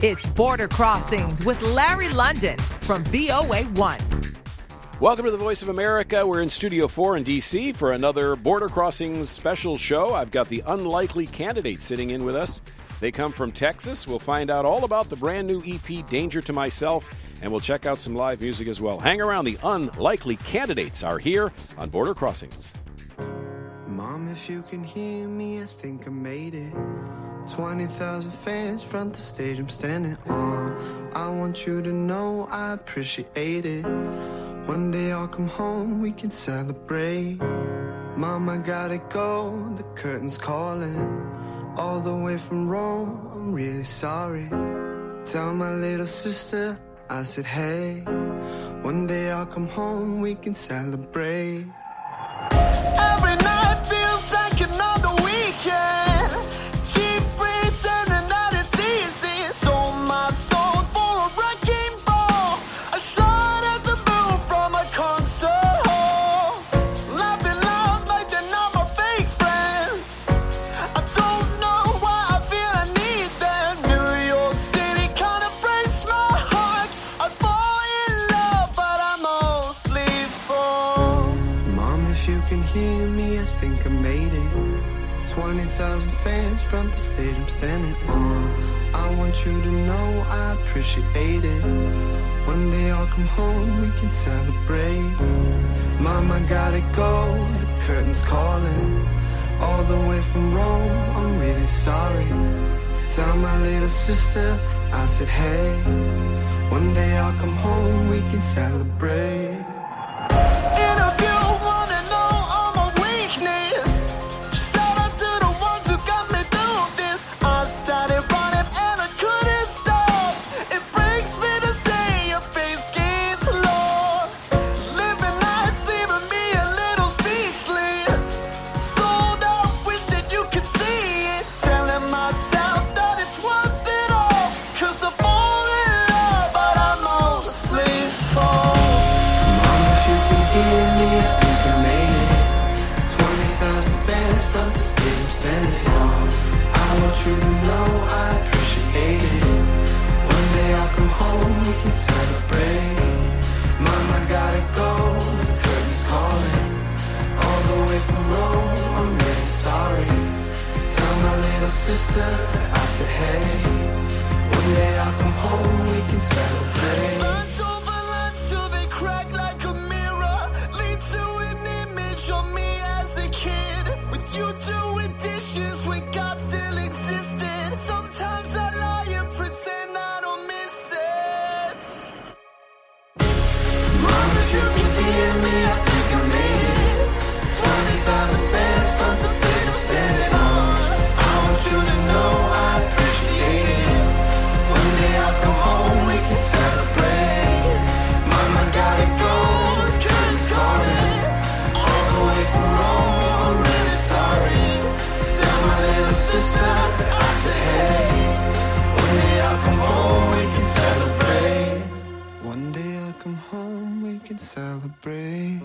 It's Border Crossings with Larry London from VOA1. Welcome to the Voice of America. We're in Studio 4 in D.C. for another Border Crossings special show. I've got the Unlikely Candidates sitting in with us. They come from Texas. We'll find out all about the brand new EP, Danger to Myself, and we'll check out some live music as well. Hang around. The Unlikely Candidates are here on Border Crossings. Mom, if you can hear me, I think I made it. 20,000 fans front the stage I'm standing on. I want you to know I appreciate it. One day I'll come home, we can celebrate. Mom, I gotta go, the curtain's calling. All the way from Rome, I'm really sorry. Tell my little sister, I said hey. One day I'll come home, we can celebrate. Every night feels like another weekend. Keep pretending that it's easy. Sold my soul for a wrecking ball. A shot at the moon from a concert hall. Laughing loud like they're not my fake friends. I don't know why I feel I need them. New York City kinda breaks my heart. I fall in love, but I mostly fall. Mom, if you can hear me, I think I made it. 20,000 fans front the stage I'm standing on. I want you to know I appreciate it. One day I'll come home, we can celebrate. Mom, I gotta go, the curtain's calling. All the way from Rome, I'm really sorry. Tell my little sister, I said hey. One day I'll come home, we can celebrate. Sister, I said hey. One day I'll come home, we can celebrate. Lunch over lunch till they crack like a mirror. Lead to an image of me as a kid. With you doing dishes when God still existed. Sometimes I lie and pretend I don't miss it. Mom, if you can hear me, I think I made it. 20,000 fans front the stage I'm standing on. You to know I appreciate it. One day I'll come home, we can celebrate. Mama gotta go, the curtain's calling. All the way from Rome, I'm really sorry. Tell my little sister I said hey. One day I'll come home, we can celebrate. One day I'll come home, we can celebrate.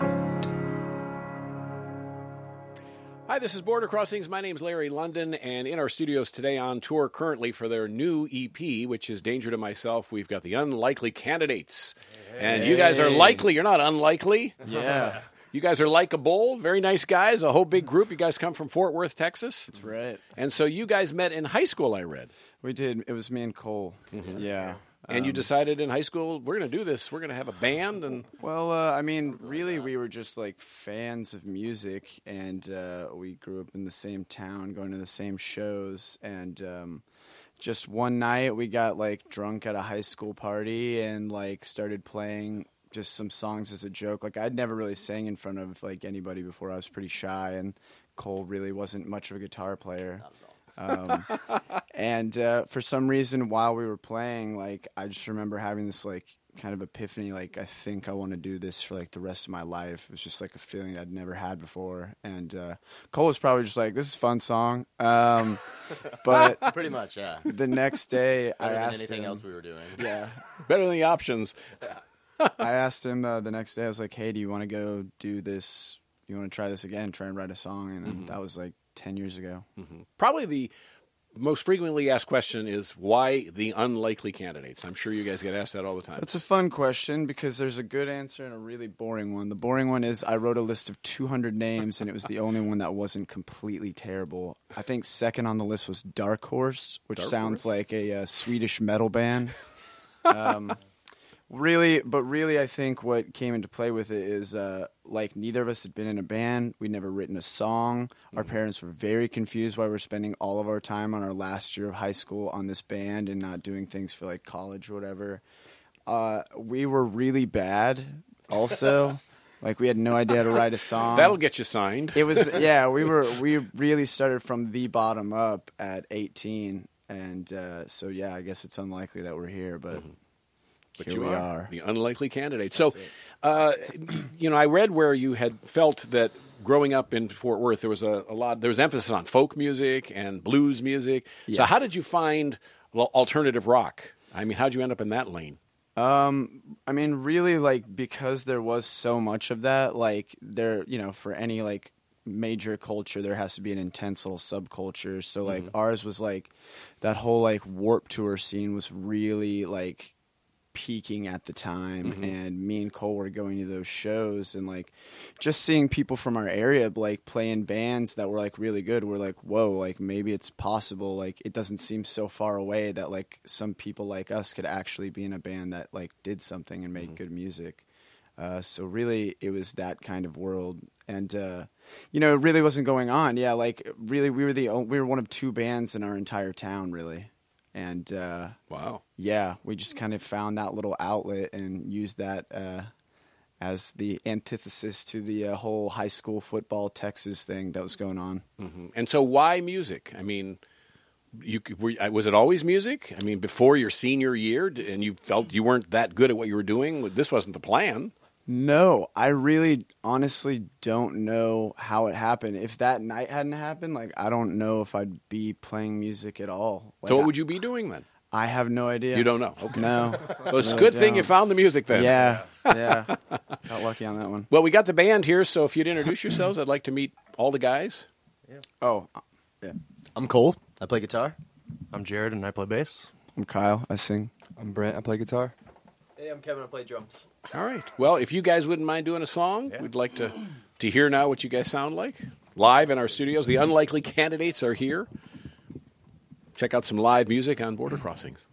Hi, this is Border Crossings. My name's Larry London, and in our studios today on tour currently for their new EP, which is Danger to Myself, we've got the Unlikely Candidates. Hey. And you guys are likely. You're not unlikely. Yeah. You guys are likable, very nice guys, a whole big group. You guys come from Fort Worth, Texas. That's right. And so you guys met in high school, I read. We did. It was me and Cole. Mm-hmm. Yeah. And you decided in high school, we're going to do this. We're going to have a band. And well, I mean, really, we were just like fans of music, and we grew up in the same town, going to the same shows. And just one night, we got like drunk at a high school party and like started playing just some songs as a joke. Like I'd never really sang in front of like anybody before. I was pretty shy, and Cole really wasn't much of a guitar player. And for some reason, while we were playing, like I just remember having this like kind of epiphany, like I think I want to do this for like the rest of my life. It was just like a feeling I'd never had before. And Cole was probably just like, "This is a fun song," but pretty much, yeah. The next day, Better I than asked anything him, else we were doing. Yeah, better than the options. I asked him the next day. I was like, "Hey, do you want to go do this? You want to try this again? Try and write a song?" And that was like 10 years ago. Mm-hmm. Probably the most frequently asked question is why the unlikely candidates? I'm sure you guys get asked that all the time. That's a fun question because there's a good answer and a really boring one. The boring one is I wrote a list of 200 names and it was the only one that wasn't completely terrible. I think second on the list was Dark Horse, which sounds like a Swedish metal band. Really, I think what came into play with it is like neither of us had been in a band. We'd never written a song. Our parents were very confused why we're spending all of our time on our last year of high school on this band and not doing things for like college or whatever. We were really bad also. Like we had no idea how to write a song. That'll get you signed. It was we really started from the bottom up at 18 and so yeah, I guess it's unlikely that we're here, but But here you we are the unlikely candidate. So, I read where you had felt that growing up in Fort Worth, there was there was emphasis on folk music and blues music. Yeah. So how did you find alternative rock? I mean, how'd you end up in that lane? I mean, really, like, because there was so much of that, like, for any, like, major culture, there has to be an intense little subculture. So, like, ours was, like, that whole, like, Warped Tour scene was really, like, peaking at the time, and me and Cole were going to those shows and like just seeing people from our area like playing bands that were like really good. We're like, whoa, like maybe it's possible. Like it doesn't seem so far away that like some people like us could actually be in a band that like did something and made good music. So really it was that kind of world, and it really wasn't going on. Yeah, like really we were one of two bands in our entire town, really. And wow, yeah, we just kind of found that little outlet and used that as the antithesis to the whole high school football Texas thing that was going on. And so, why music? I mean, was it always music? I mean, before your senior year, and you felt you weren't that good at what you were doing. This wasn't the plan. No, I really honestly don't know how it happened. If that night hadn't happened, like I don't know if I'd be playing music at all. Like, so what would you be doing then? I have no idea. You don't know? Okay. No. Well, it's a good thing you found the music then. Yeah. Got lucky on that one. Well, we got the band here, so if you'd introduce yourselves, I'd like to meet all the guys. Yeah. Oh, yeah. I'm Cole. I play guitar. I'm Jared, and I play bass. I'm Kyle. I sing. I'm Brent. I play guitar. Hey, I'm Kevin. I play drums. All right. Well, if you guys wouldn't mind doing a song, we'd like to hear now what you guys sound like. Live in our studios. The unlikely candidates are here. Check out some live music on Border Crossings.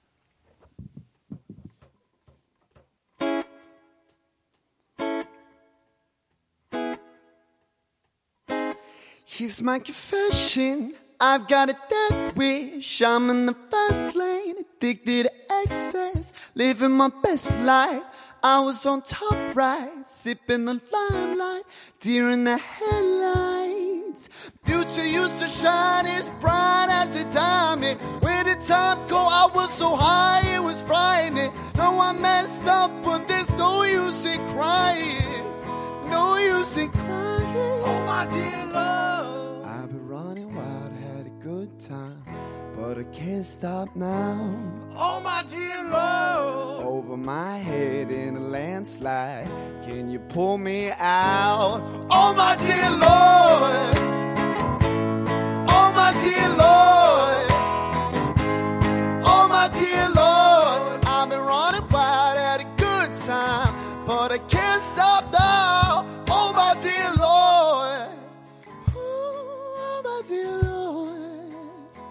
Here's my confession. I've got a death wish. I'm in the fast lane, addicted to excess, living my best life. I was on top right, sipping the limelight, deer in the headlights. Future used to shine as bright as a diamond. Where did time go? I was so high, it was frightening. No, I messed up, but there's no use in crying. No use in crying. Oh, my dear love, I've been running wild, had a good time, but I can't stop now. Oh, my dear love, over my head in a landslide, can you pull me out? Oh, my dear Lord, oh, my dear Lord, oh, my dear Lord, I've been running wild, had a good time, but I can't stop now. Oh, my dear Lord, oh, my dear Lord,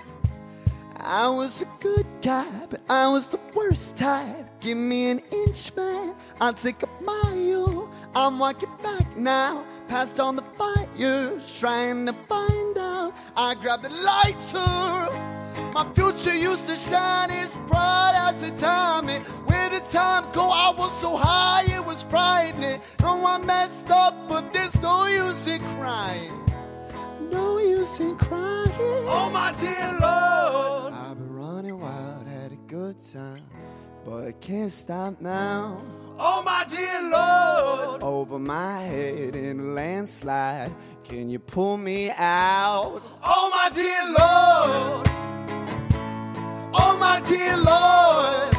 I was a good guy, but I was the worst type. Give me an inch, man, I'll take a mile. I'm walking back now, past on the fires, trying to find out. I grabbed the lighter. My future used to shine as bright as the diamond. Where did time go? I was so high, it was frightening. No, I messed up, but there's no use in crying. No use in crying. Oh, my dear Lord, I've been running wild, had a good time, but I can't stop now. Oh, my dear Lord, over my head in a landslide, can you pull me out? Oh, my dear Lord, oh, my dear Lord,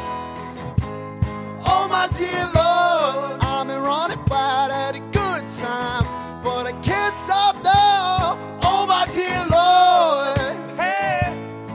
oh, my dear Lord, I've been running wild, had a good time, but I can't stop now. Oh, my dear Lord, hey,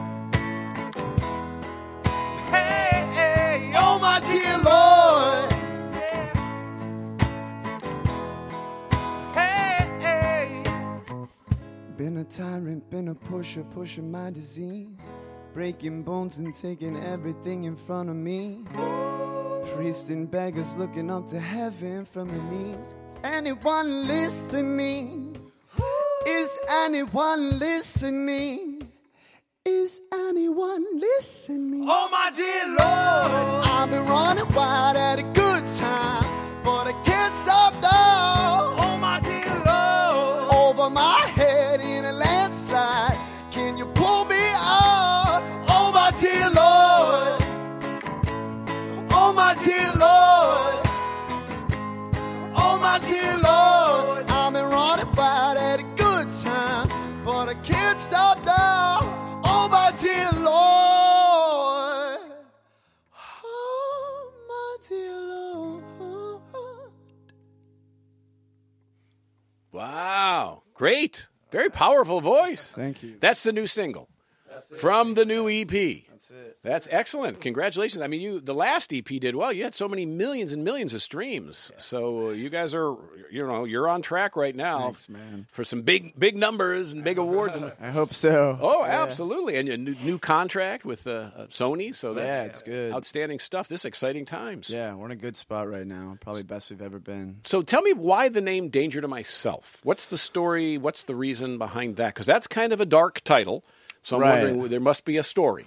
tyrant, been a pusher, pushing my disease. Breaking bones and taking everything in front of me. Priests and beggars looking up to heaven from their knees. Is anyone listening? Is anyone listening? Is anyone listening? Oh my dear Lord, I've been running wild at a good time, but I can't stop though. Oh my dear Lord, over my head in a landslide, can you pull me out? Oh my dear Lord, oh my dear Lord, oh my dear Lord, I've been running wild at a good time, but I can't stop though. Oh my dear Lord, oh my dear Lord. Wow. Great. Very powerful voice. Thank you. That's the new single from the new EP. That's it. That's excellent. Congratulations. I mean, the last EP did well. You had so many millions and millions of streams. So you guys are, you're on track right now. Thanks, man. For some big numbers and big awards. I hope so. Oh, absolutely. And a new contract with Sony. So that's it's good. Outstanding stuff. This exciting times. Yeah, we're in a good spot right now. Probably best we've ever been. So tell me why the name Danger to Myself. What's the story? What's the reason behind that? Because that's kind of a dark title. So I'm wondering, there must be a story.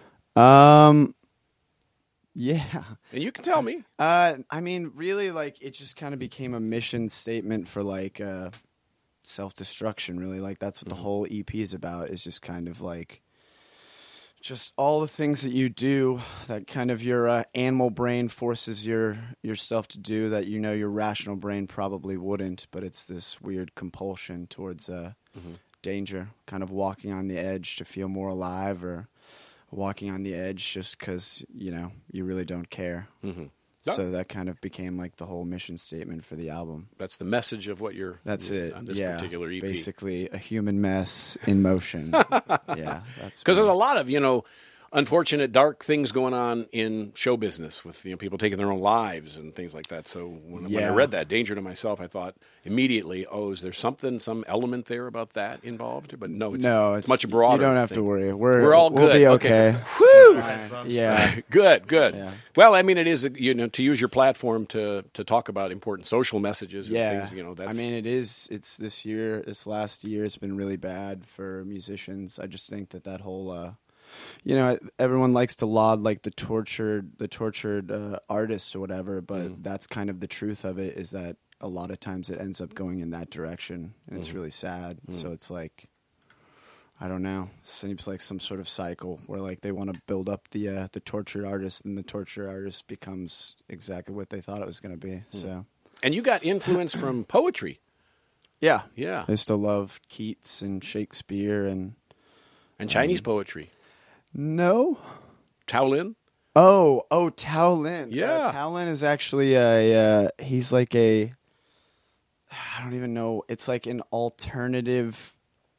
Yeah. And you can tell me. I mean, really, like, it just kind of became a mission statement for, like, self-destruction, really. Like, that's what the whole EP is about, is just kind of, like, just all the things that you do that kind of your animal brain forces yourself to do that your rational brain probably wouldn't, but it's this weird compulsion towards danger, kind of walking on the edge to feel more alive, or walking on the edge just because you really don't care. So that kind of became like the whole mission statement for the album. That's the message of what you're. That's it. On this particular EP. Basically a human mess in motion. Yeah, that's because there's a lot of unfortunate, dark things going on in show business with people taking their own lives and things like that. So when I read that, Danger to Myself, I thought immediately, is there some element there about that involved? But no, it's much broader. You don't have to worry. We're all good. We'll be okay. Whew. Yeah. Good. Yeah. Well, I mean, it is to use your platform to talk about important social messages and things. That's... I mean, it is. It's this last year, it's been really bad for musicians. I just think that whole. Everyone likes to laud like the tortured artist or whatever, but that's kind of the truth of it, is that a lot of times it ends up going in that direction, and it's really sad. So it's like, I don't know, seems like some sort of cycle where like they want to build up the tortured artist, and the tortured artist becomes exactly what they thought it was going to be. So, and you got influence from poetry. Yeah. I used to love Keats and Shakespeare and Chinese poetry. No. Tao Lin? Oh, Tao Lin. Yeah. Tao Lin is actually he's like I don't even know. It's like an alternative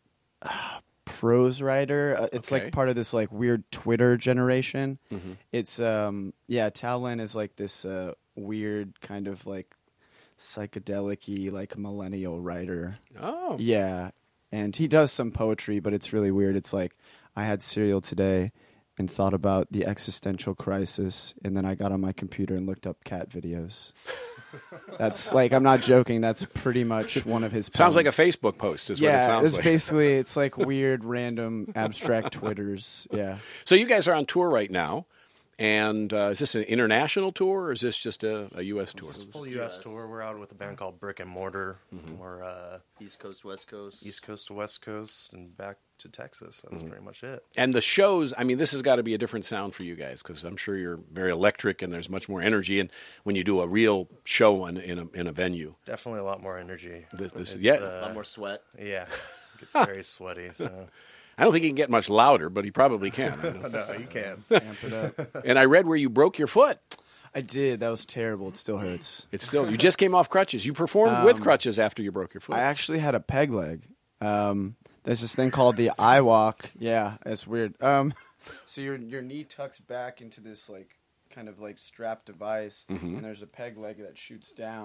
prose writer. It's like part of this like weird Twitter generation. It's Tao Lin is like this weird kind of like psychedelic-y like millennial writer. Oh. Yeah. And he does some poetry, but it's really weird. It's like, I had cereal today and thought about the existential crisis, and then I got on my computer and looked up cat videos. That's like, I'm not joking. That's pretty much one of his poems. Sounds like a Facebook post is what it sounds like. Basically, it's like weird, random, abstract Twitters. Yeah. So you guys are on tour right now. And is this an international tour, or is this just a U.S. tour? It's a full U.S. tour. We're out with a band called Brick and Mortar. We're East Coast, West Coast. East Coast to West Coast, and back to Texas. That's pretty much it. And the shows, I mean, this has got to be a different sound for you guys, because I'm sure you're very electric and there's much more energy. And when you do a real show in a venue, definitely a lot more energy. A lot more sweat. Yeah, it gets very sweaty. So. I don't think he can get much louder, but he probably can. No, you can. Amp it up. And I read where you broke your foot. I did. That was terrible. It still hurts. You just came off crutches. You performed with crutches after you broke your foot. I actually had a peg leg. There's this thing called the iWalk. Yeah, it's weird. So your knee tucks back into this like kind of like strap device, and there's a peg leg that shoots down,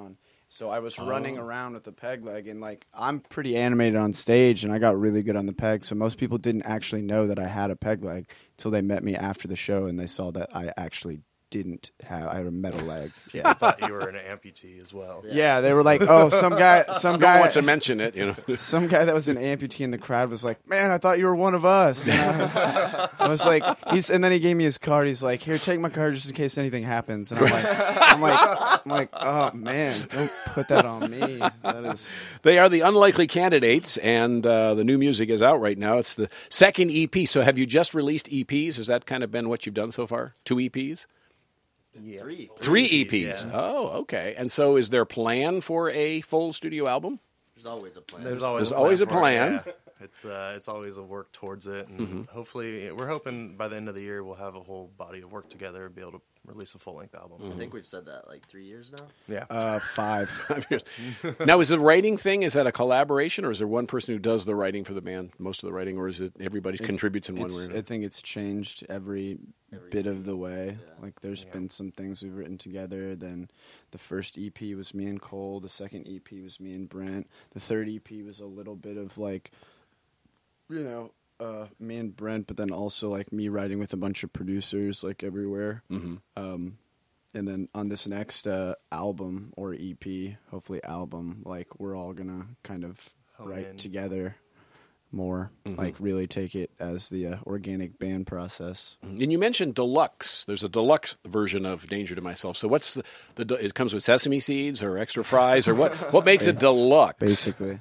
So I was running around with the peg leg, and like I'm pretty animated on stage, and I got really good on the peg. So most people didn't actually know that I had a peg leg until they met me after the show, and they saw that I actually didn't have. I had a metal leg. I thought you were an amputee as well. Yeah, they were like, "Oh, some guy No one wants to mention it, you know. some guy that was an amputee in the crowd was like, "Man, I thought you were one of us." And I was like, and then he gave me his card. He's like, "Here, take my card just in case anything happens." And I'm like, "Oh man, don't put that on me." That is. They are the Unlikely Candidates, and the new music is out right now. It's the second EP. So have you just released EPs? Has that kind of been what you've done so far? 2 EPs? Yeah. 3 EPs. Yeah. Oh, okay. And so is there a plan for a full studio album? There's always a plan. There's always a for it, plan. yeah. It's always a work towards it, and hopefully, we're hoping by the end of the year we'll have a whole body of work together and be able to release a full length album. I think we've said that like 3 years now. Yeah. 5 years. Now, is the writing thing, is that a collaboration, or is there one person who does the writing for the band, most of the writing, or is it everybody contributes in one way or another? I think it's changed every bit of the way. Yeah. Like there's been some things we've written together. Then the first EP was me and Cole. The second EP was me and Brent. The third EP was a little bit of like, you know, me and Brent, but then also like me writing with a bunch of producers like everywhere. And then on this next album or EP, hopefully album, like we're all gonna kind of write together more, like really take it as the organic band process. And you mentioned deluxe. There's a deluxe version of Danger to Myself. So what's it comes with sesame seeds or extra fries, or what makes it deluxe? Basically.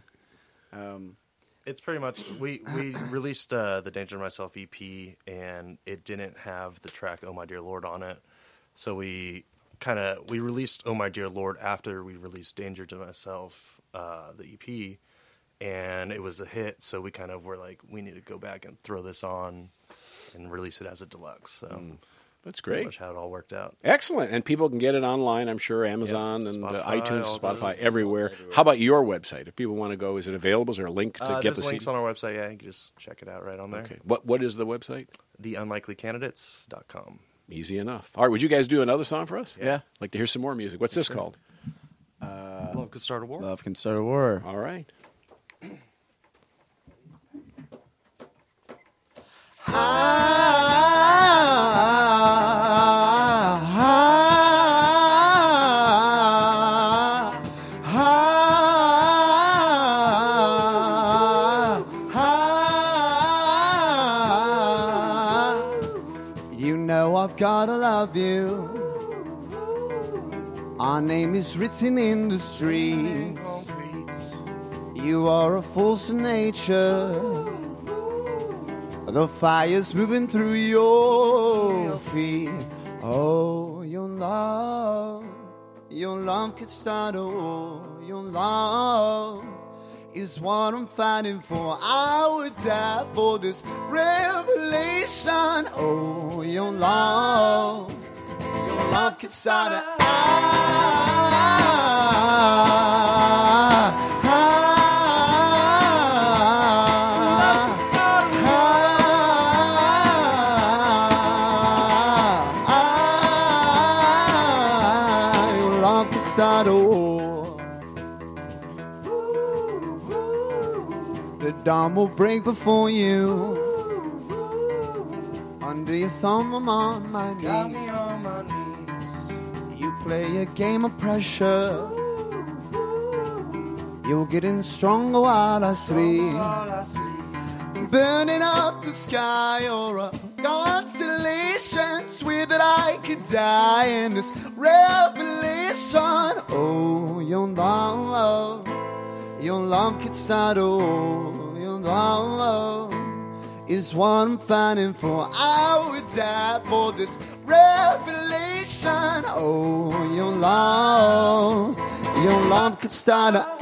It's pretty much we released the Danger to Myself EP, and it didn't have the track "Oh My Dear Lord" on it, so we released "Oh My Dear Lord" after we released Danger to Myself, the EP, and it was a hit. So we kind of were like, we need to go back and throw this on and release it as a deluxe. So that's great. Pretty much how it all worked out. Excellent, and people can get it online. I'm sure Amazon and Spotify, iTunes, all Spotify, those. everywhere. How about your website? If people want to go, is it available? Is there a link to get There's the links CD? on our website. Yeah, you can just check it out right on there. Okay. What is the website? TheUnlikelyCandidates.com. Easy enough. All right, would you guys do another song for us? Yeah. Like to hear some more music. What's this called? Love Could Start a War. Love Can Start a War. All right. You know I've gotta love you. Our name is written in the streets. You are a force of nature. The fire's moving through your feet. Oh, your love could start a war. Your love is what I'm fighting for. I would die for this revelation. Oh, your love could start a the dawn will break before you. Under your thumb, I'm on my knees. You play a game of pressure. You're getting stronger while I sleep. Burning up the sky, or a constellation. Swear that I could die in this revelation. Oh, your love could start a war. Your love is what I'm fighting for. I would die for this revelation. Oh, your love could start a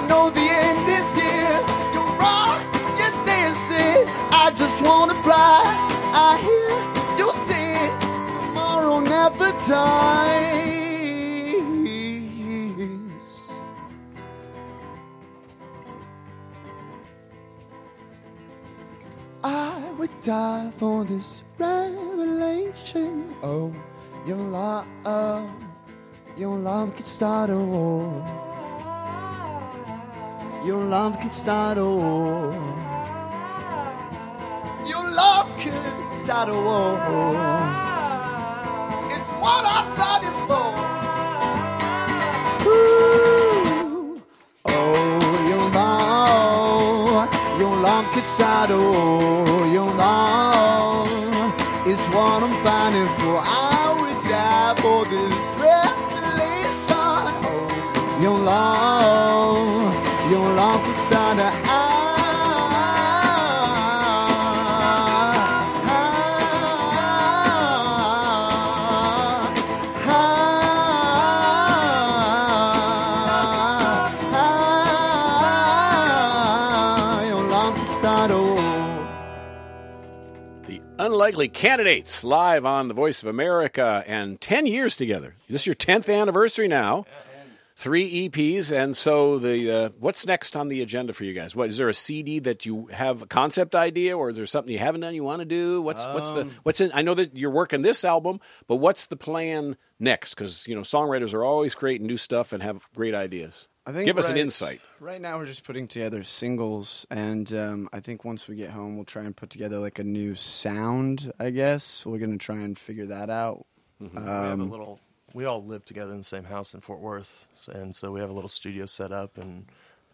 wanna fly dies. I would die for this revelation. Oh, your love could start a war. Your love could start a war. Your love could start a war. It's what I'm fighting for. Ooh. Oh, your love could start a war. Your love is what I'm fighting for. I would die for this revelation. Oh, your love could start a Unlikely Candidates, live on the Voice of America, and 10 years together. This is your 10th anniversary now. 3 EPs, and so the what's next on the agenda for you guys? What is there a CD that you have a concept idea, or is there something you haven't done you want to do? What's in? I know that you're working this album, but what's the plan next? Because songwriters are always creating new stuff and have great ideas. Give us an insight. Right now, we're just putting together singles, and I think once we get home, we'll try and put together like a new sound. I guess we're gonna try and figure that out. Mm-hmm. We all live together in the same house in Fort Worth, and so we have a little studio set up, and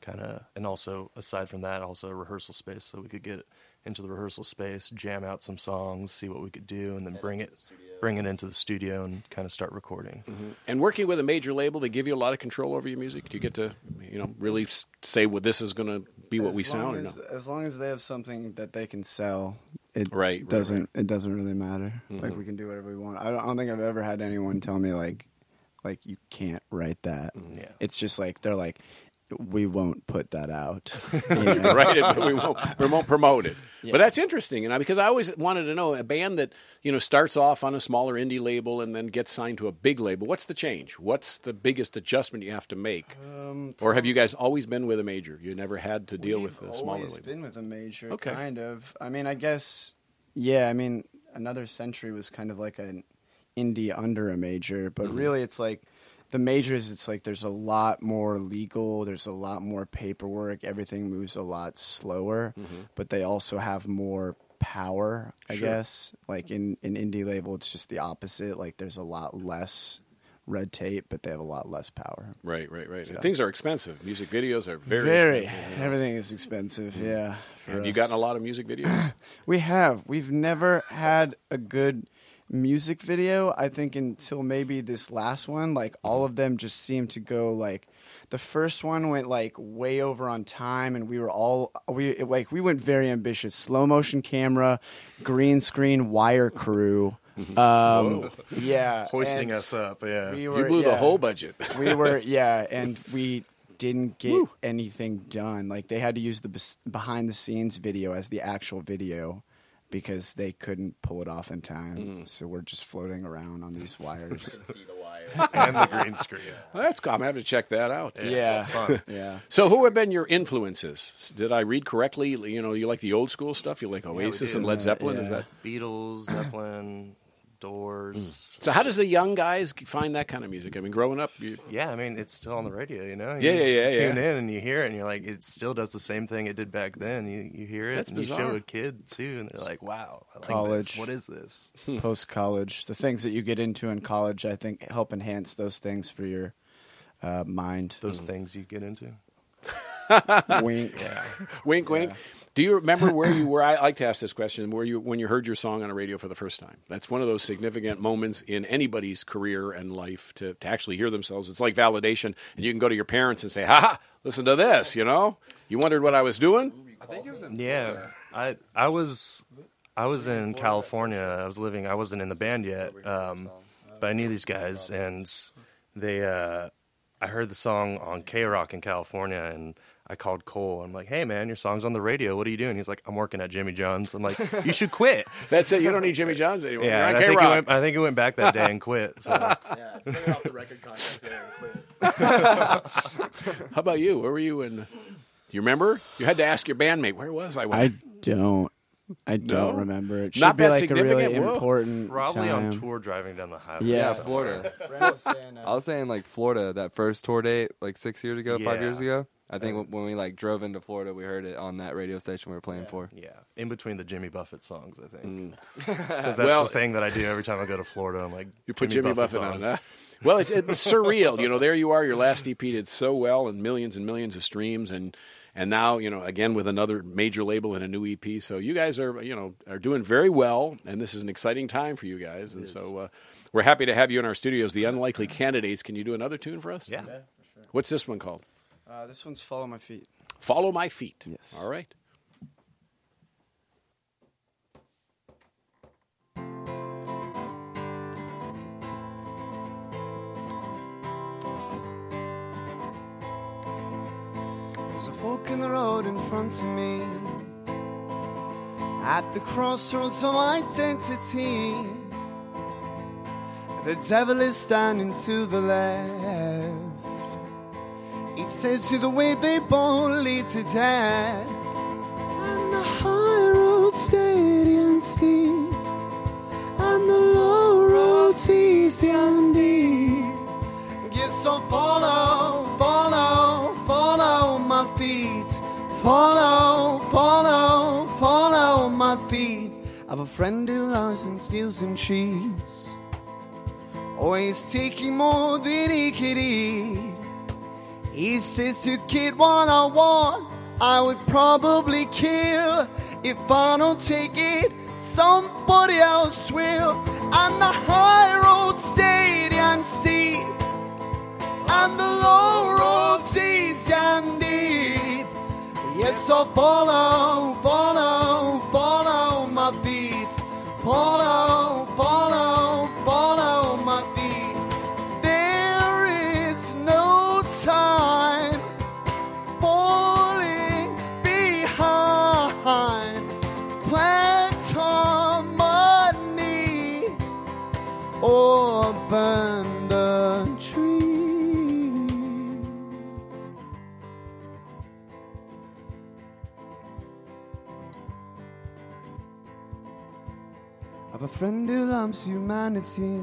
also aside from that, also a rehearsal space, so we could get into the rehearsal space, jam out some songs, see what we could do, and then bring it into the studio and kind of start recording. Mm-hmm. And working with a major label, they give you a lot of control over your music. Do you get to really say, well, this is going to be what we sound, or no? As long as they have something that they can sell. It doesn't really matter. Mm-hmm. Like, we can do whatever we want. I don't think I've ever had anyone tell me like you can't write that. Mm-hmm. Yeah. It's just like they're like, we won't put that out. We can write it, but we won't promote it. Yeah. But that's interesting, because I always wanted to know a band that starts off on a smaller indie label and then gets signed to a big label. What's the change? What's the biggest adjustment you have to make? Or have you guys always been with a major? You never had to deal with a smaller label? We've always been with a major, okay. Kind of. I mean, I guess, yeah. I mean, Another Century was kind of like an indie under a major, but really, it's like. The majors, it's like there's a lot more legal, there's a lot more paperwork, everything moves a lot slower, but they also have more power, I guess. Like in indie label, it's just the opposite. Like there's a lot less red tape, but they have a lot less power. Right. So. Things are expensive. Music videos are very expensive. Everything is expensive, yeah. Have you gotten a lot of music videos? We have. We've never had a good music video, I think, until maybe this last one. Like, all of them just seemed to go, like, the first one went like way over on time, and we went very ambitious. Slow motion camera, green screen, wire crew. Yeah, hoisting us up. Yeah, you blew the whole budget. We were, and we didn't get anything done. Like, they had to use the behind the scenes video as the actual video, because they couldn't pull it off in time. So we're just floating around on these wires. See the wires. And the green screen. Well, that's cool. I'm going to have to check that out. Yeah. That's fun. Yeah. So who have been your influences? Did I read correctly? You like the old school stuff? You like Oasis and Led Zeppelin? Yeah. Is that Beatles, Zeppelin, Doors. So how does the young guys find that kind of music? I mean, growing up, Yeah, I mean, it's still on the radio, Yeah. You tune in and you hear it, and you're like, it still does the same thing it did back then. You hear it, That's and bizarre. you show a kid, too, and they're like, wow, I like College. this. What is this? Post-college. The things that you get into in college, I think, help enhance those things for your mind. Those things you get into. Wink. Yeah. wink, wink. Do you remember where you were? I like to ask this question. When you heard your song on a radio for the first time? That's one of those significant moments in anybody's career and life to actually hear themselves. It's like validation, and you can go to your parents and say, "Ha, listen to this." You wondered what I was doing. Yeah, I was in California. I wasn't in the band yet, but I knew these guys, and they. I heard the song on K-Rock in California, and I called Cole. I'm like, hey, man, your song's on the radio. What are you doing? He's like, I'm working at Jimmy John's. I'm like, you should quit. That's it. You don't need Jimmy John's anymore. Yeah, You're and on K-Rock. I think he went back that day and quit. So. Yeah, put off the record contract there and quit. How about you? Where were you in? Do you remember? You had to ask your bandmate, where was I? I don't No? remember. It should Not be that like a really significant? Whoa. important Probably time. on tour driving down the highway. Yeah, somewhere. Florida. I was saying like Florida, that first tour date, like 6 years ago, 5 Yeah. years ago. I think when we like drove into Florida, we heard it on that radio station we were playing for. Yeah, in between the Jimmy Buffett songs, I think. Mm. Because that's Well- the thing that I do every time I go to Florida. I'm like, You put Jimmy Buffett's Buffett on, huh? Well, it's surreal. You know, there you are. Your last EP did so well and millions of streams, and now, you know, again with another major label and a new EP. So you guys are doing very well, and this is an exciting time for you guys. And so we're happy to have you in our studios. The Unlikely Candidates. Can you do another tune for us? Yeah. Yeah, for sure. What's this one called? This one's Follow My Feet. Follow My Feet. Yes. All right. There's a fork in the road in front of me, at the crossroads of identity. The devil is standing to the left. Each takes you the way they both lead to death. And the high road steady and steep, and the low road's easy and deep. Yes, so follow, follow, follow my feet. Follow, follow, follow my feet. I have a friend who lies and steals and cheats, always taking more than he could eat. He says to get what I want, I would probably kill. If I don't take it, somebody else will. And the high road steady and steep, and the low road's easy and deep. Yes, so follow, follow, follow my feet. Follow, follow, follow my feet. There is no time falling behind. Plant harmony or burn the tree. I have a friend who loves humanity,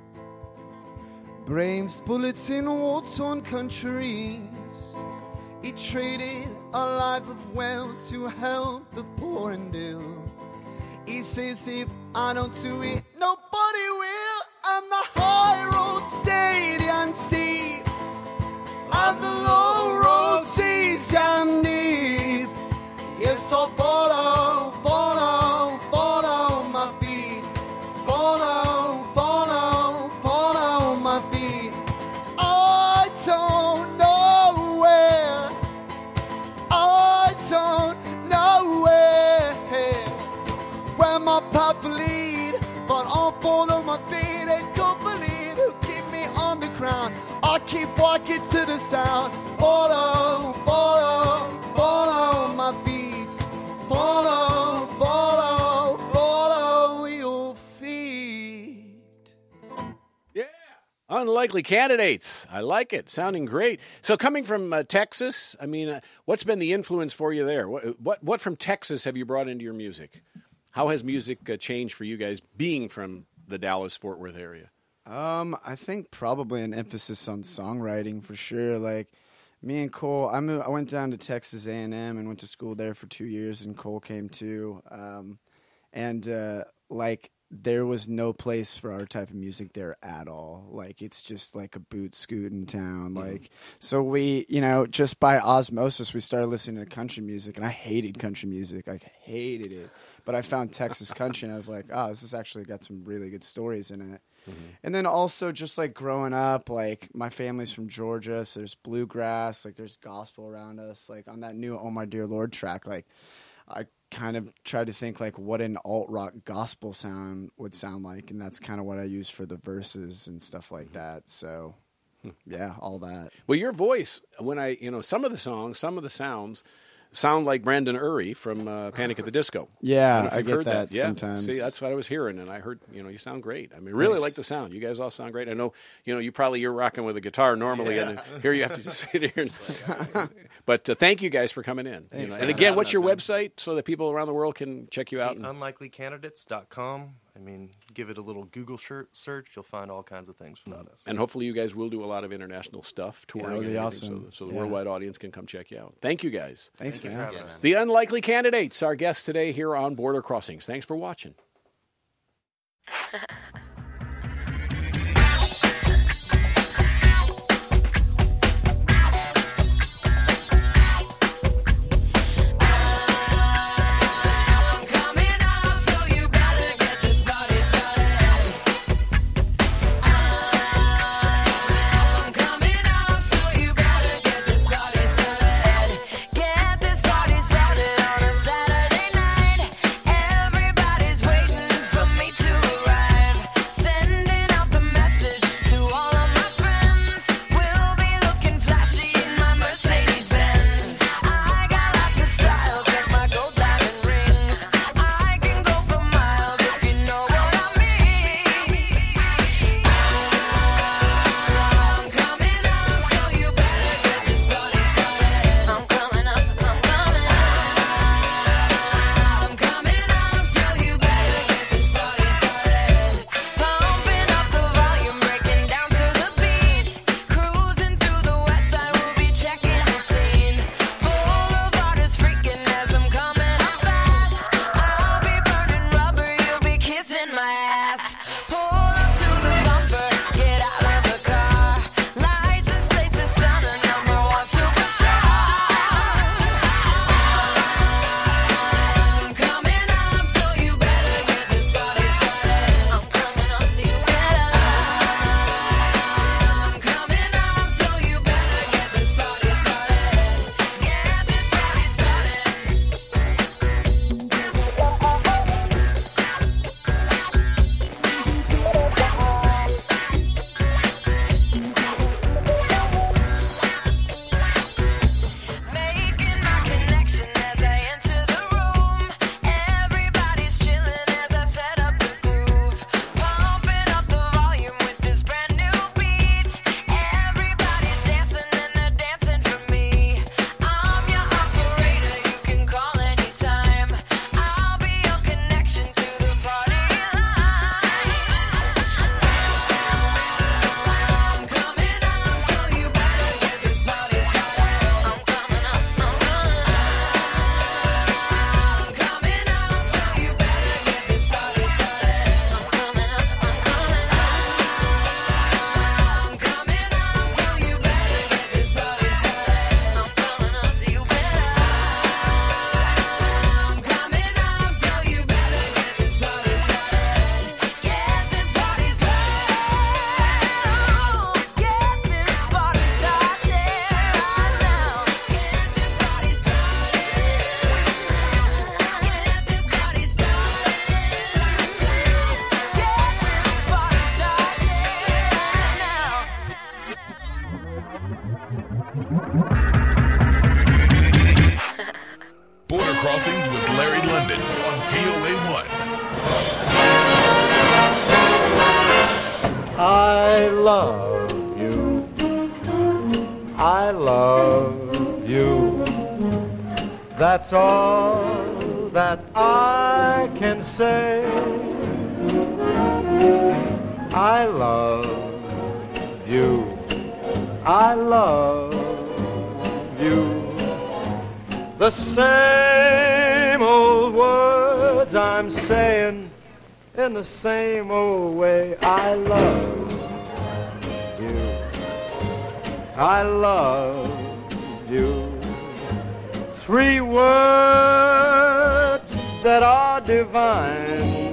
braves bullets in war-torn countries. He traded a life of wealth to help the poor and ill. He says if I don't do it, nobody will. And the high road steady and steep, and the low road's easy and deep. Yes, I'll follow, follow, follow my feet. Follow, follow, follow my feet. I don't know where, I don't know where my path will lead, but I'll follow my feet and God believe who keep me on the ground. I keep walking to the sound. Follow, follow, follow my feet. Follow, follow, follow your feet. Yeah. Unlikely Candidates. I like it. Sounding great. So coming from Texas, I mean, what's been the influence for you there? What from Texas have you brought into your music? How has music changed for you guys being from the Dallas-Fort Worth area? I think probably an emphasis on songwriting for sure. Like me and Cole, I went down to Texas A&M and went to school there for 2 years, and Cole came too. Like there was no place for our type of music there at all. Like it's just like a boot scooting town. Like so we, just by osmosis, we started listening to country music, and I hated country music. I hated it. But I found Texas country, and I was like, oh, this has actually got some really good stories in it. And then also just like growing up, like my family's from Georgia, so there's bluegrass, like there's gospel around us. Like on that new Oh My Dear Lord track, like I kind of tried to think like what an alt-rock gospel sound would sound like, and that's kind of what I use for the verses and stuff like that. So Yeah, all that. Well, your voice, when some of the songs, some of the sounds sound like Brandon Urie from Panic at the Disco. Yeah, if I you've get heard that Yeah. sometimes. See, that's what I was hearing, and I heard, you sound great. I mean, really like the sound. You guys all sound great. I know, you're rocking with a guitar normally, and here you have to just sit here. But thank you guys for coming in. Thanks, And man. again, what's your website so that people around the world can check you out? Unlikelycandidates.com. I mean, give it a little Google search. You'll find all kinds of things about us. And hopefully you guys will do a lot of international stuff, touring. that would be and everything, awesome. So the Yeah. worldwide audience can come check you out. Thank you guys. Thanks, man. The Unlikely Candidates, our guests today here on Border Crossings. Thanks for watching. Everybody's waiting for me to Crossings with Larry London on VOA1. I love you. I love you. That's all that I can say. I love you. I love you. The same old words I'm saying in the same old way. I love you. I love you. 3 words that are divine.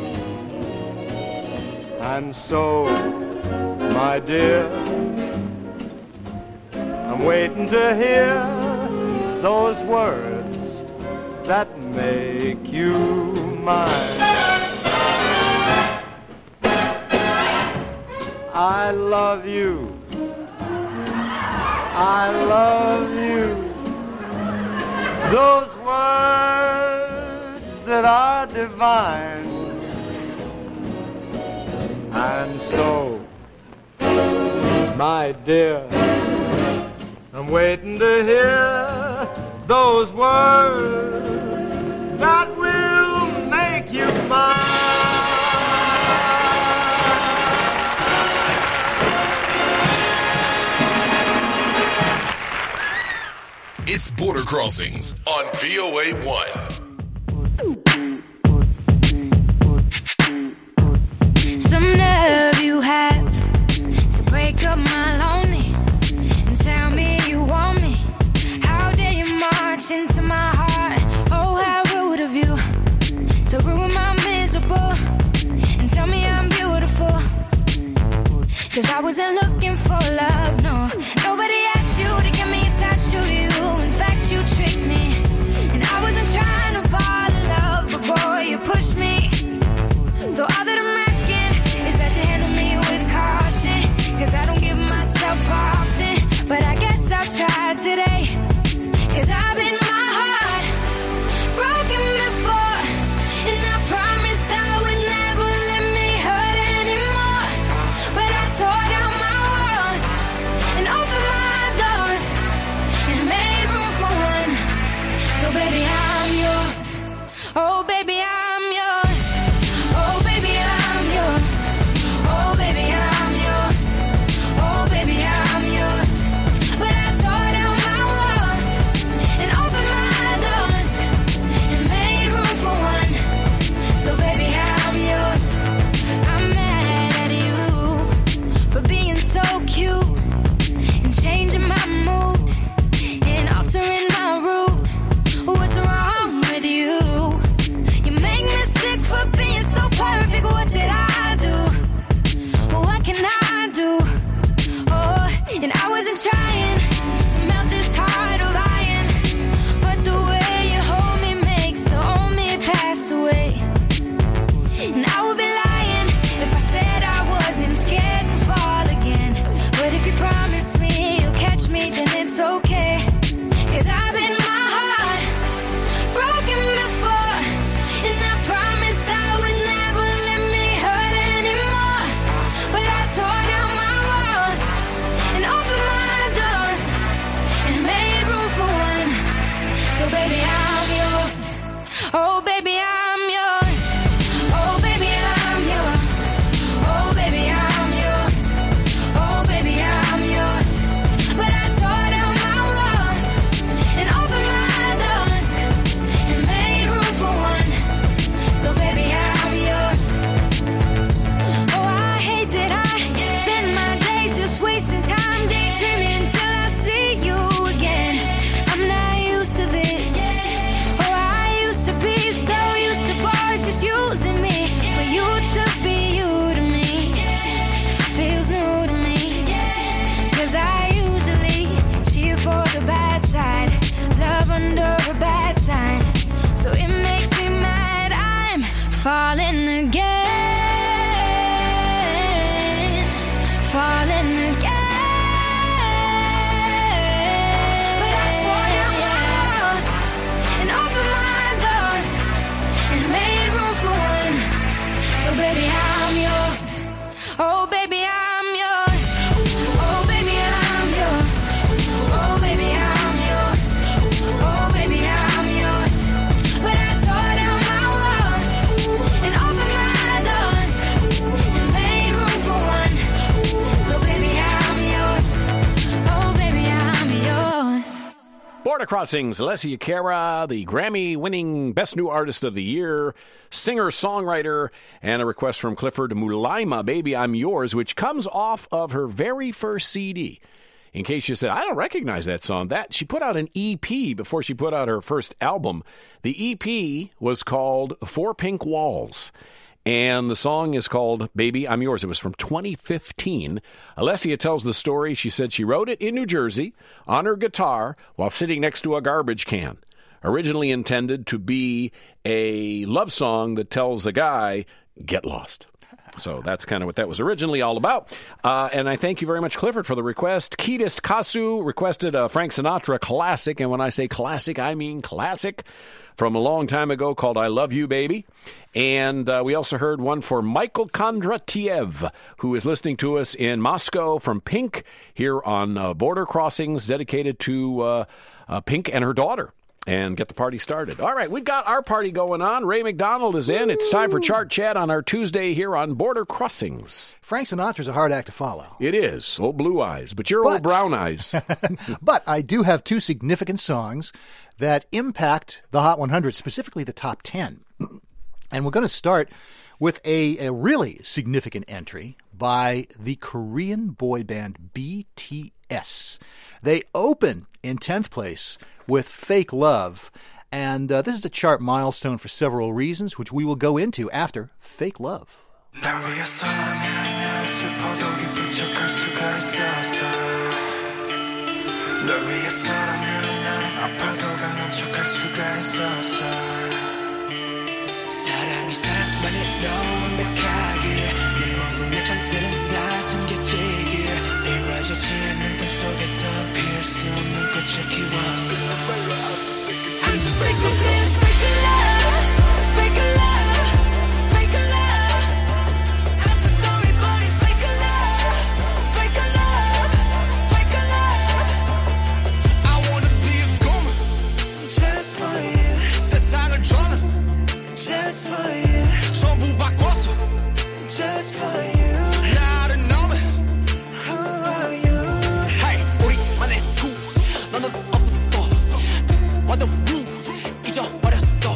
And so, my dear, I'm waiting to hear those words that make you mine. I love you. I love you. Those words that are divine. And so, my dear, I'm waiting to hear those words that will make you mine. It's Border Crossings on VOA 1. Some nerve you have to break up my lonely and tell me you want me. How dare you march into my heart? Oh, how rude of you to ruin my miserable and tell me I'm beautiful. 'Cause I wasn't looking for love, no. Nobody asked you to get me attached to you. In fact, you tricked me. And I wasn't trying to fall in love, but boy, you pushed me. So all that I'm asking is that you handle me with caution. 'Cause I don't give myself often, but I guess I'll try today. 'Cause I've been my heart broken before, and I promised I would never let me hurt anymore. But I tore down my walls and opened my doors and made room for one. So baby, I'm yours. Oh baby, I'm yours. Oh baby, I'm yours. Oh baby, I'm yours. Oh baby, I'm yours. But I tore down my walls and opened my doors and made room for one. So baby, I'm yours. I'm mad at you for being so cute and changing my mood and altering my route. What's wrong with you? You make me sick for being so perfect. What did I do? What can I do? Oh, and I wasn't trying to melt this heart of iron, but the way you hold me makes the old me pass away. And I would be lying if I said I wasn't scared to fall again. But if you promise me you'll catch me, then it's okay. 'Cause I've been my heart broken before, and I promised I would never let me hurt anymore. But I tore down my walls and opened my doors and made room for one. So baby, I'm yours. Oh baby, I'm yours. Oh baby, I'm yours. Oh baby, I'm yours. Oh baby, I'm yours. But I tore down my walls and opened my doors and made room for one. So baby, I'm yours. Oh, I hate that I spend my days just wasting time daydreaming till I see you again. I'm not used to this. Oh, I used to be so used to boys just using me. For you to be you to me feels new to me. 'Cause I usually cheer for the bad side, love under a bad sign. So it makes me mad I'm falling again, falling again. But I tore down walls and opened my doors and made room for one. So baby, I'm yours. Oh baby, I'm yours. Oh baby, I'm yours. Oh baby, I'm yours. Oh baby, I'm yours. But I tore down my walls and opened my doors and made room for one. So baby, I'm yours. Oh baby, I'm yours. Border Crossings, Alessia Cara, the Grammy-winning Best New Artist of the Year, singer-songwriter, and a request from Clifford Mulaima, Baby, I'm Yours, which comes off of her very first CD. In case you said, I don't recognize that song, she put out an EP before she put out her first album. The EP was called Four Pink Walls, and the song is called Baby, I'm Yours. It was from 2015. Alessia tells the story. She said she wrote it in New Jersey on her guitar while sitting next to a garbage can. Originally intended to be a love song that tells a guy, get lost. So that's kind of what that was originally all about. And I thank you very much, Clifford, for the request. Keedist Kasu requested a Frank Sinatra classic. And when I say classic, I mean classic from a long time ago called I Love You, Baby. And we also heard one for Michael Kondratiev, who is listening to us in Moscow from Pink here on Border Crossings, dedicated to Pink and her daughter. And get the party started. All right, we've got our party going on. Ray McDonald is in. It's time for Chart Chat on our Tuesday here on Border Crossings. Frank Sinatra's a hard act to follow. It is. Old blue eyes. But you're old brown eyes. But I do have two significant songs that impact the Hot 100, specifically the top 10. And we're going to start with a really significant entry by the Korean boy band BTS. They open in 10th place with Fake Love. And this is a chart milestone for several reasons, which we will go into after Fake Love. 사랑이 사랑만이 너무 완벽하게 내 모든 약점들은 다 숨겨지길 이루어지지 않는 꿈속에서 피울 수 없는 꽃을 키웠어 I'm so sick of this fake love, fake love, fake love I'm so sorry but it's fake love, fake love, fake love I wanna be a gomer just for you 세상을 저는 Just for you 전부 바꿔서 Just for you 나를 너무 Who are you Hey 우리만의 수 너는 없었어 완전 rude 잊어버렸어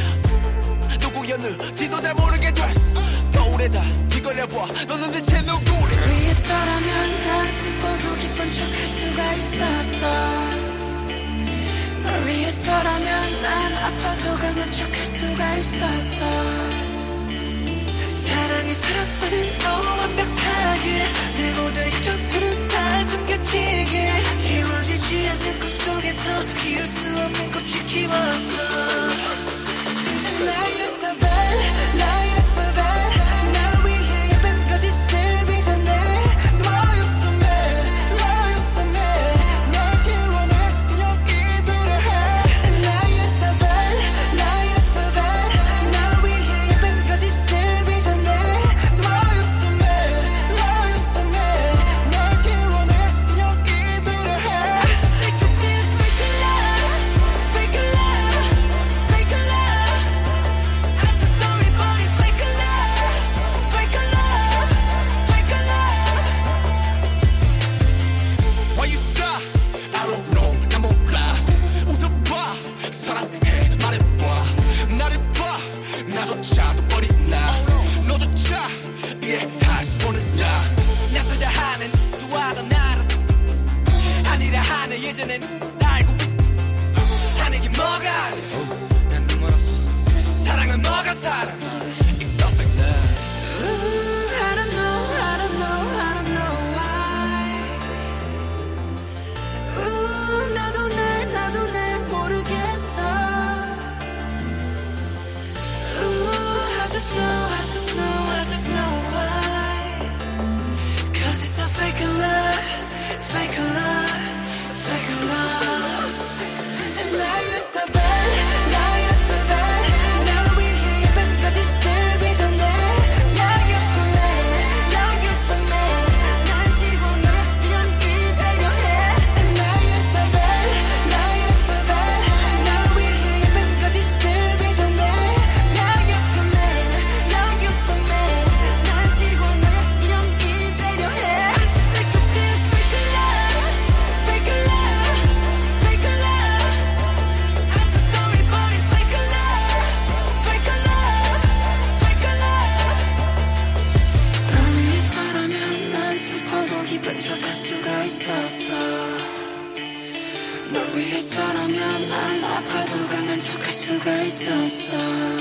누구였는지도 잘 모르게 됐어 거울에다 뒤걸려봐 너는 대체 누구래 위에서라면 난 슬퍼도 기쁜 척할 수가 있었어 널 위해서라면 난 아파도 강한 척할 수가 있었어 사랑이 사랑만은 너무 완벽하게 내 모든 이점들은 다 숨겨지게 이루어지지 않는 꿈속에서 피울 수 없는 꽃을 키웠어 나였어 bad 나였어 bad 날 위해 예쁜 거짓을 빚어내 너였어 mad 너였어 mad 날 지워내 예전엔 알고 하는 게 뭐가 난 눈멀었어 사랑은 뭐가 사랑 It's so fake love Ooh, I don't know why Ooh, 나도 날 모르겠어 Ooh, I just know why Cause it's so fake love Fake love Fake love And now you're so bad Now you're so bad 날 위해 예쁜 거짓을 빚어내 Now you're so mad Now you're so mad 날 지고 너는 이대로 해 And now you're so bad Now you're so bad 날 위해 예쁜 거짓을 빚어내 Now you're so mad Now you're so mad 날 지고 너는 이대로 해 I'm so sick of this fake love Fake love Fake love I'm so sorry but it's fake love Fake love Fake love 널 위해서라면 난 슬퍼도 기쁜 척할 수가 있었어 널 위해서라면 난 아파도 강한 척할 수가 있었어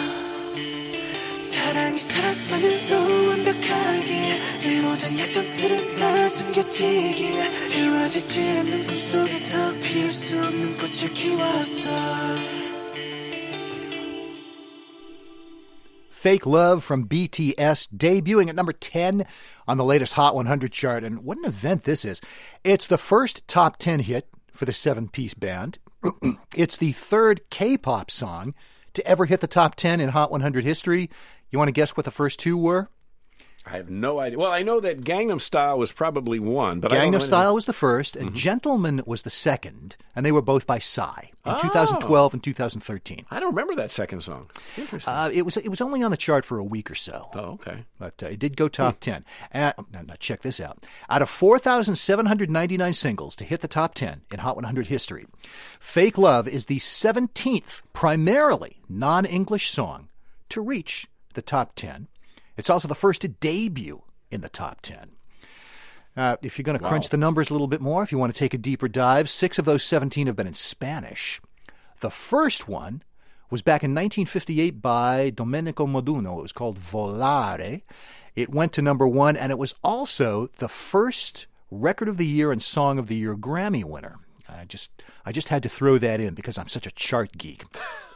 사랑이 사랑만으로 완벽하게 내 모든 약점들은 다 숨겨지게 이루어지지 않는 꿈속에서 피울 수 없는 꽃을 키웠어 Fake Love from BTS, debuting at number 10 on the latest Hot 100 chart. And what an event this is. It's the first top 10 hit for the 7-piece band. It's the third K-pop song to ever hit the top 10 in Hot 100 history. You want to guess what the first two were? I have no idea. Well, I know that Gangnam Style was probably one, but Gangnam Style was the first, and Gentleman was the second, and they were both by Psy in 2012 and 2013. I don't remember that second song. Interesting. It was only on the chart for a week or so. Oh, okay. But it did go top 10. Now, check this out. Out of 4,799 singles to hit the top 10 in Hot 100 history, Fake Love is the 17th primarily non-English song to reach the top 10. It's also the first to debut in the top 10. If you're going to crunch the numbers a little bit more, if you want to take a deeper dive, 6 of those 17 have been in Spanish. The first one was back in 1958 by Domenico Modugno. It was called Volare. It went to number 1, and it was also the first Record of the Year and Song of the Year Grammy winner. I just had to throw that in because I'm such a chart geek.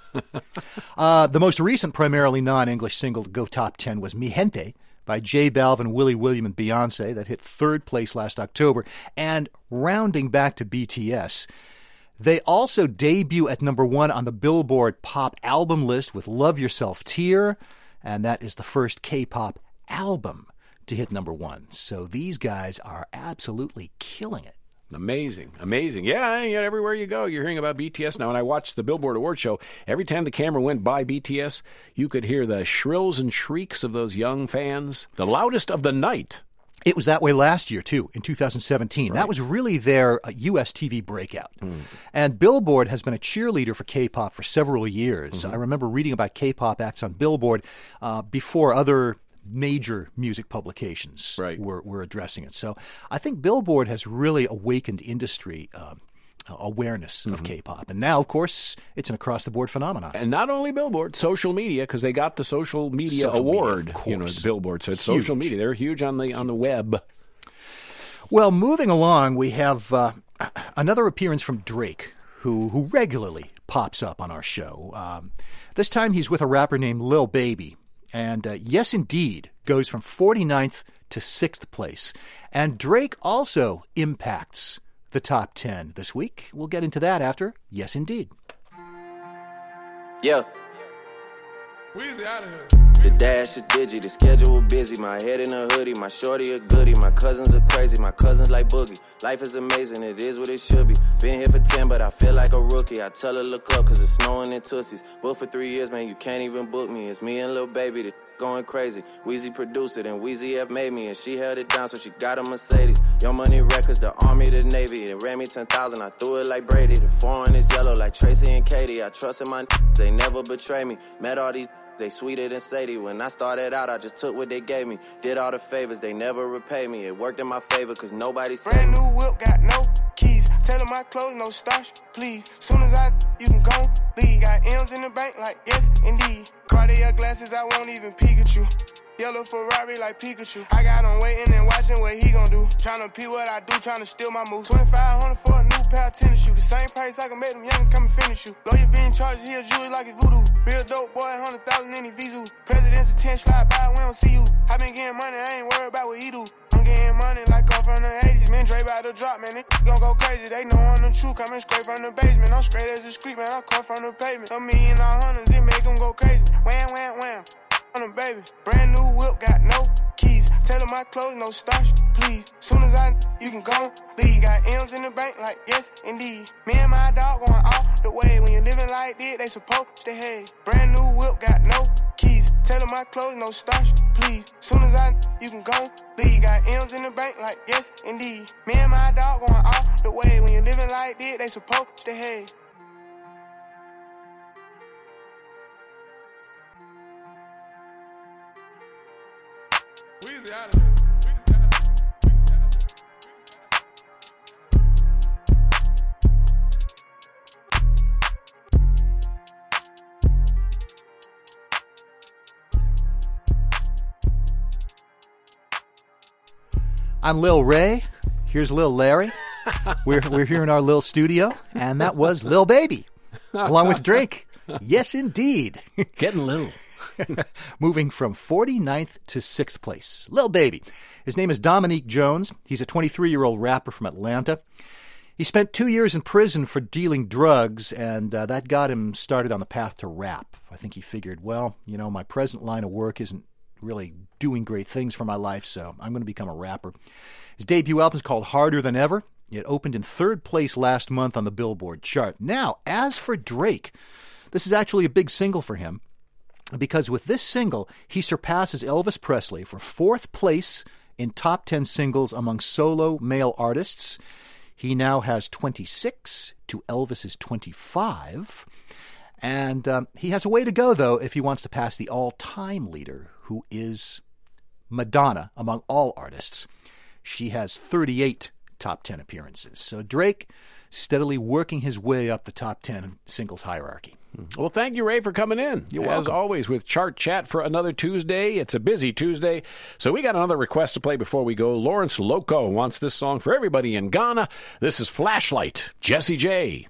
The most recent primarily non-English single to go top 10 was Mi Gente by J Balvin, Willie William, and Beyonce. That hit third place last October. And rounding back to BTS, they also debut at number 1 on the Billboard Pop Album list with Love Yourself Tear, and that is the first K-pop album to hit number 1. So these guys are absolutely killing it. Amazing. Yeah, everywhere you go, you're hearing about BTS. Now, when I watched the Billboard Award show, every time the camera went by BTS, you could hear the shrills and shrieks of those young fans. The loudest of the night. It was that way last year, too, in 2017. Right. That was really their U.S. TV breakout. And Billboard has been a cheerleader for K-pop for several years. I remember reading about K-pop acts on Billboard before other major music publications were addressing it. So I think Billboard has really awakened industry awareness of K-pop. And now, of course, it's an across-the-board phenomenon. And not only Billboard, social media, because they got the social media award, Billboard. So it's huge. Social media. They're huge on the web. Well, moving along, we have another appearance from Drake, who regularly pops up on our show. This time he's with a rapper named Lil Baby. And Yes Indeed goes from 49th to 6th place. And Drake also impacts the top 10 this week. We'll get into that after Yes Indeed. Yeah. Weezy out of here. The dash is digi, the schedule busy. My head in a hoodie, my shorty a goodie. My cousins are crazy, my cousins like Boogie. Life is amazing, it is what it should be. Been here for 10, but I feel like a rookie. I tell her look up, cause it's snowing in Tootsies. Booked for 3 years, man, you can't even book me. It's me and Lil Baby, the going crazy. Weezy produced it, and Weezy F made me, and she held it down, so she got a Mercedes. Young Money Records, the Army, the Navy. It ran me 10,000, I threw it like Brady. The foreign is yellow like Tracy and Katie. I trusted my they never betray me. Met all these they sweeter than Sadie. When I started out, I just took what they gave me. Did all the favors, they never repay me. It worked in my favor, cause nobody said brand new whip, got no keys. Tell them my clothes, no starch, please. Soon as you can go, leave. Got M's in the bank, like yes, indeed. Cartier glasses, I won't even peek at you. Yellow Ferrari like Pikachu. I got him waiting and watching what he gon' do. Tryna pee what I do, tryna steal my moves. 2,500 for a new pair of tennis shoes. The same price I can make them youngins come and finish you. Lawyer being charged, he a Jewish like it's voodoo. Real dope boy, 100,000 in his Vizu. President's a 10 slide by, we don't see you. I been getting money, I ain't worried about what he do. I'm getting money like I'm from the 80s. Man, Dre about to drop, man, they gon' go crazy. They know I'm the truth, coming straight from the basement. I'm straight as a street, man, I come from the pavement. $1 million all hundreds, it make them go crazy. Wham, wham, wham. On them, baby. Brand new whip, got no keys. Tell them my clothes, no starch, please. Soon as you can go, leave. Got M's in the bank, like yes, indeed. Me and my dog going all the way. When you're living like this, they supposed to hate. Brand new whip, got no keys. Tell them my clothes, no starch, please. Soon as you can go, leave. Got M's in the bank, like yes, indeed. Me and my dog going all the way. When you're living like this, they supposed to hate. Weezy out of here. I'm Lil Ray. Here's Lil Larry. We're here in our Lil studio, and that was Lil Baby, along with Drake. Yes, indeed. Getting little. moving from 49th to 6th place. Lil Baby. His name is Dominique Jones. He's a 23-year-old rapper from Atlanta. He spent 2 years in prison for dealing drugs, and that got him started on the path to rap. I think he figured, well, my present line of work isn't really doing great things for my life, so I'm going to become a rapper. His debut album is called Harder Than Ever. It opened in 3rd place last month on the Billboard chart. Now, as for Drake, this is actually a big single for him, because with this single, he surpasses Elvis Presley for 4th place in top 10 singles among solo male artists. He now has 26 to Elvis's 25. And he has a way to go, though, if he wants to pass the all-time leader, who is Madonna among all artists. She has 38 top 10 appearances. So Drake steadily working his way up the top 10 singles hierarchy. Well, thank you, Ray, for coming in. You're As welcome. always, with Chart Chat for another Tuesday. It's a busy Tuesday, so we got another request to play before we go. Lawrence Loco wants this song for everybody in Ghana. This is Flashlight, Jessie J.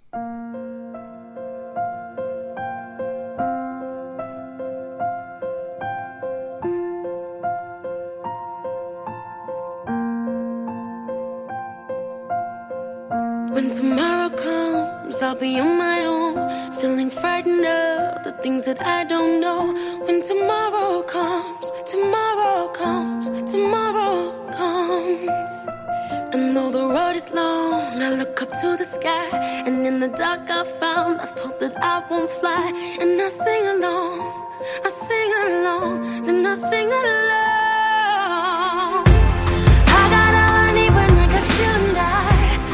When tomorrow comes, I'll be on my own, feeling frightened of the things that I don't know. When tomorrow comes, tomorrow comes, tomorrow comes. And though the road is long, I look up to the sky, and in the dark I found lost hope that I won't fly. And I sing along, then I sing along. I got all I need when I got you and I.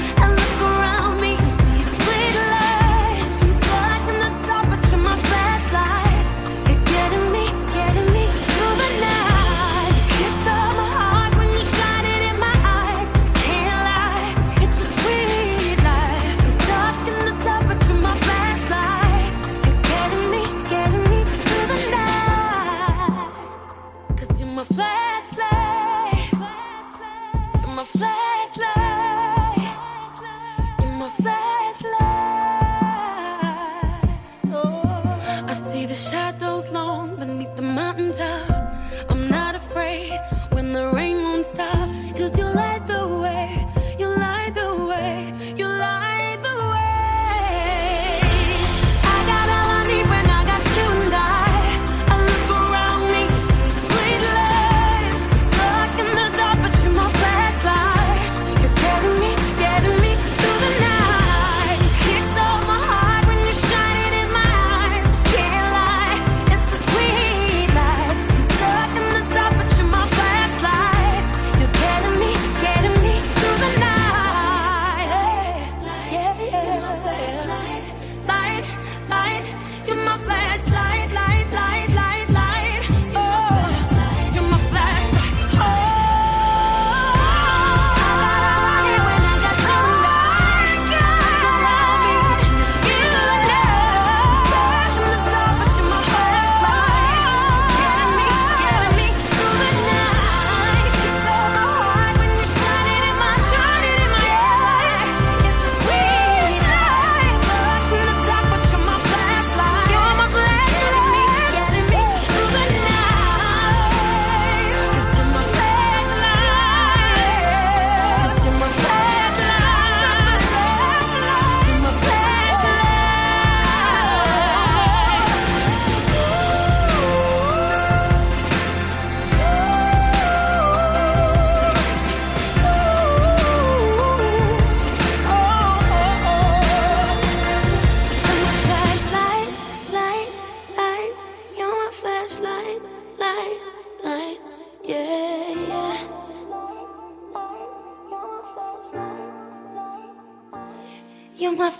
You're my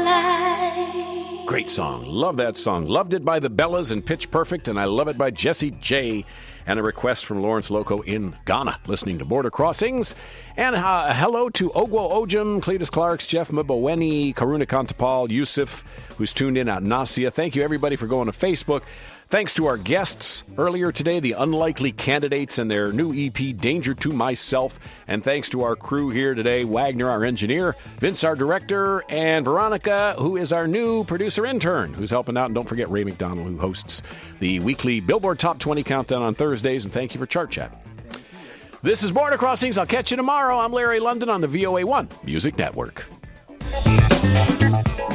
flashlight. Great song. Love that song. Loved it by the Bellas and Pitch Perfect, and I love it by Jessie J. And a request from Lawrence Loco in Ghana, listening to Border Crossings. And hello to Ogwo Ojum, Cletus Clarks, Jeff Mboweni, Karuna Kantapal, Yusuf, who's tuned in at Nasia. Thank you, everybody, for going to Facebook. Thanks to our guests earlier today, the Unlikely Candidates and their new EP, Danger to Myself. And thanks to our crew here today, Wagner, our engineer, Vince, our director, and Veronica, who is our new producer intern, who's helping out. And don't forget Ray McDonald, who hosts the weekly Billboard Top 20 Countdown on Thursdays. And thank you for Chart Chat. This is Border Crossings. I'll catch you tomorrow. I'm Larry London on the VOA1 Music Network.